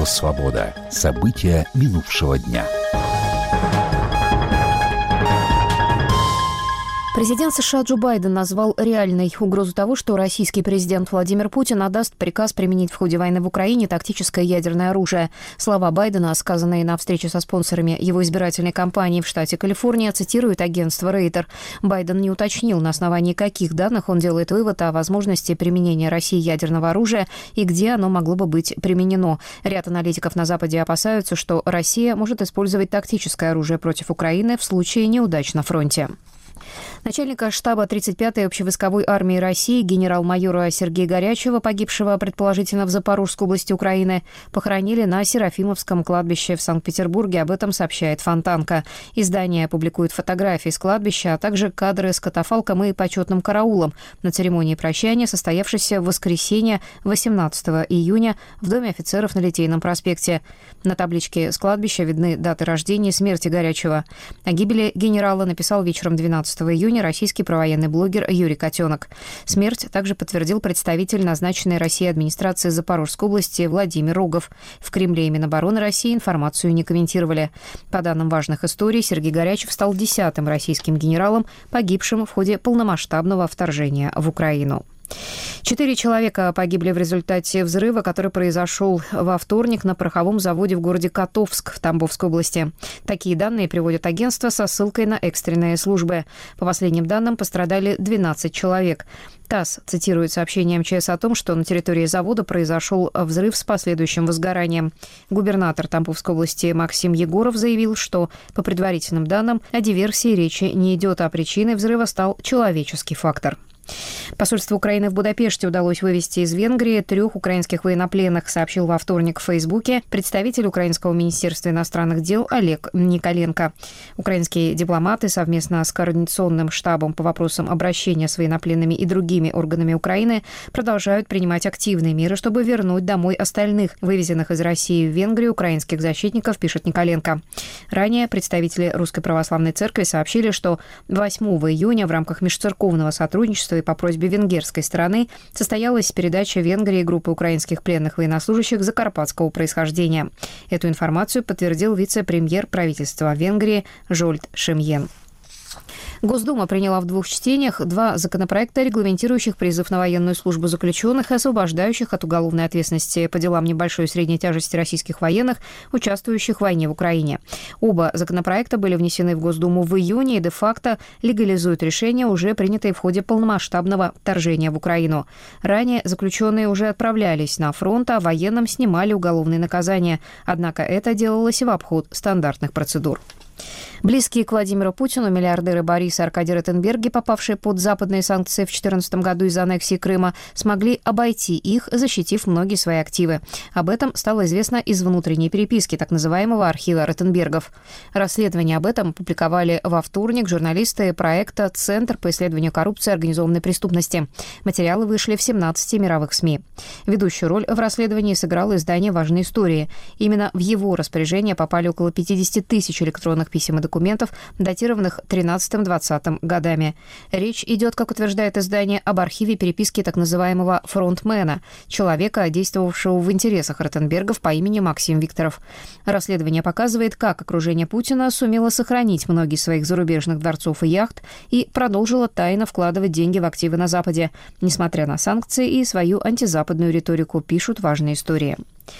Радио «Свобода». События минувшего дня. Президент США Джо Байден назвал реальной угрозу того, что российский президент Владимир Путин отдаст приказ применить в ходе войны в Украине тактическое ядерное оружие. Слова Байдена, сказанные на встрече со спонсорами его избирательной кампании в штате Калифорния, цитирует агентство Рейтер. Байден не уточнил, на основании каких данных он делает вывод о возможности применения России ядерного оружия и где оно могло бы быть применено. Ряд аналитиков на Западе опасаются, что Россия может использовать тактическое оружие против Украины в случае неудач на фронте. Начальника штаба 35-й общевойсковой армии России генерал-майора Сергея Горячева, погибшего предположительно в Запорожской области Украины, похоронили на Серафимовском кладбище в Санкт-Петербурге. Об этом сообщает Фонтанка. Издание публикует фотографии с кладбища, а также кадры с катафалком и почетным караулом на церемонии прощания, состоявшейся в воскресенье 18 июня в Доме офицеров на Литейном проспекте. На табличке с кладбища видны даты рождения и смерти Горячева. О гибели генерала написал вечером 12 июня российский провоенный блогер Юрий Котенок. Смерть также подтвердил представитель назначенной Россией администрации Запорожской области Владимир Рогов. В Кремле и Минобороны России информацию не комментировали. По данным важных историй, Сергей Горячев стал 10-м российским генералом, погибшим в ходе полномасштабного вторжения в Украину. 4 человека погибли в результате взрыва, который произошел во вторник на пороховом заводе в городе Котовск в Тамбовской области. Такие данные приводит агентство со ссылкой на экстренные службы. По последним данным, пострадали 12 человек. ТАСС цитирует сообщение МЧС о том, что на территории завода произошел взрыв с последующим возгоранием. Губернатор Тамбовской области Максим Егоров заявил, что по предварительным данным о диверсии речи не идет, а причиной взрыва стал человеческий фактор. Посольство Украины в Будапеште удалось вывести из Венгрии 3 украинских военнопленных, сообщил во вторник в Фейсбуке представитель Украинского министерства иностранных дел Олег Николенко. Украинские дипломаты совместно с Координационным штабом по вопросам обращения с военнопленными и другими органами Украины продолжают принимать активные меры, чтобы вернуть домой остальных, вывезенных из России в Венгрию украинских защитников, пишет Николенко. Ранее представители Русской Православной Церкви сообщили, что 8 июня в рамках межцерковного сотрудничества и по просьбе венгерской стороны состоялась передача Венгрии группы украинских пленных военнослужащих закарпатского происхождения. Эту информацию подтвердил вице-премьер правительства Венгрии Жольт Шемьен. Госдума приняла в 2 чтениях 2 законопроекта, регламентирующих призыв на военную службу заключенных и освобождающих от уголовной ответственности по делам небольшой и средней тяжести российских военных, участвующих в войне в Украине. Оба законопроекта были внесены в Госдуму в июне и де-факто легализуют решения, уже принятые в ходе полномасштабного вторжения в Украину. Ранее заключенные уже отправлялись на фронт, а военным снимали уголовные наказания. Однако это делалось в обход стандартных процедур. Близкие к Владимиру Путину миллиардеры Борис и Аркадий Ротенберги, попавшие под западные санкции в 2014 году из-за аннексии Крыма, смогли обойти их, защитив многие свои активы. Об этом стало известно из внутренней переписки так называемого архива Ротенбергов. Расследование об этом публиковали во вторник журналисты проекта «Центр по исследованию коррупции и организованной преступности». Материалы вышли в 17 мировых СМИ. Ведущую роль в расследовании сыграло издание «Важные истории». Именно в его распоряжение попали около 50 тысяч электронных писем и документов, датированных 13-20 годами. Речь идет, как утверждает издание, об архиве переписки так называемого фронтмена, человека, действовавшего в интересах Ротенбергов по имени Максим Викторов. Расследование показывает, как окружение Путина сумело сохранить многие своих зарубежных дворцов и яхт и продолжило тайно вкладывать деньги в активы на Западе, несмотря на санкции и свою антизападную риторику, пишут «Важные истории».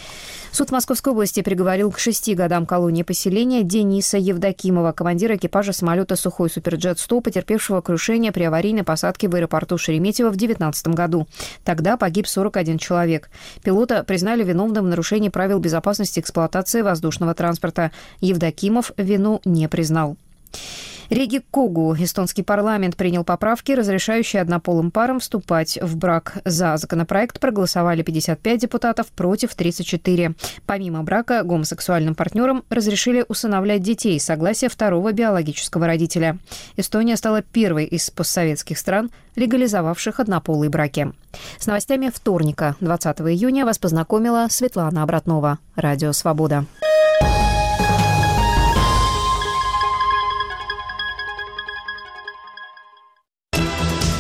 Суд Московской области приговорил к 6 годам колонии поселения Дениса Евдокимова, командира экипажа самолета «Сухой Суперджет-100», потерпевшего крушение при аварийной посадке в аэропорту Шереметьево в 2019 году. Тогда погиб 41 человек. Пилота признали виновным в нарушении правил безопасности эксплуатации воздушного транспорта. Евдокимов вину не признал. Реги Когу. Эстонский парламент принял поправки, разрешающие однополым парам вступать в брак. За законопроект проголосовали 55 депутатов, против 34. Помимо брака, гомосексуальным партнерам разрешили усыновлять детей с согласия второго биологического родителя. Эстония стала первой из постсоветских стран, легализовавших однополые браки. С новостями вторника, 20 июня, вас познакомила Светлана Обратнова. Радио «Свобода».